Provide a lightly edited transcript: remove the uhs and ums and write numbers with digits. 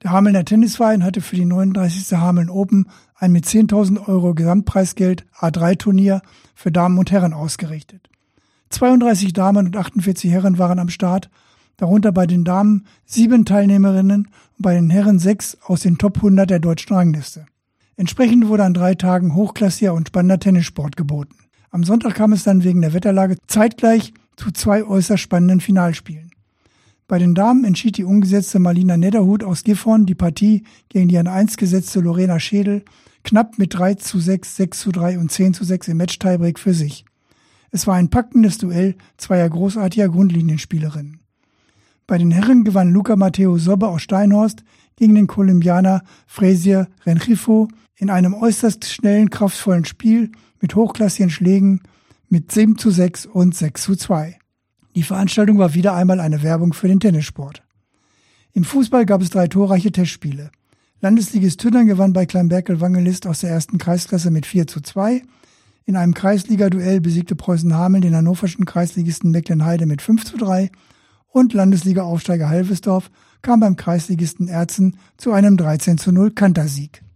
Der Hamelner Tennisverein hatte für die 39. Hameln Open ein mit 10.000 € Gesamtpreisgeld A3-Turnier für Damen und Herren ausgerichtet. 32 Damen und 48 Herren waren am Start, darunter bei den Damen 7 Teilnehmerinnen und bei den Herren 6 aus den Top 100 der deutschen Rangliste. Entsprechend wurde an 3 Tagen hochklassiger und spannender Tennissport geboten. Am Sonntag kam es dann wegen der Wetterlage zeitgleich zu 2 äußerst spannenden Finalspielen. Bei den Damen entschied die ungesetzte Marlina Nedderhut aus Gifhorn die Partie gegen die an 1 gesetzte Lorena Schädel knapp mit 3:6, 6:3 und 10:6 im Match-Tiebreak für sich. Es war ein packendes Duell zweier großartiger Grundlinienspielerinnen. Bei den Herren gewann Luca Matteo Sobbe aus Steinhorst gegen den Kolumbianer Frazier Rengifo in einem äußerst schnellen, kraftvollen Spiel mit hochklassigen Schlägen mit 7:6 und 6:2. Die Veranstaltung war wieder einmal eine Werbung für den Tennissport. Im Fußball gab es 3 torreiche Testspiele. Landesligist Tünnern gewann bei Kleinberkel-Wangelist aus der 1. Kreisklasse mit 4:2. In einem Kreisliga-Duell besiegte Preußen-Hameln den hannoverschen Kreisligisten Mecklenheide mit 5:3 und Landesliga-Aufsteiger Halvesdorf kam beim Kreisligisten Erzen zu einem 13:0 Kantersieg.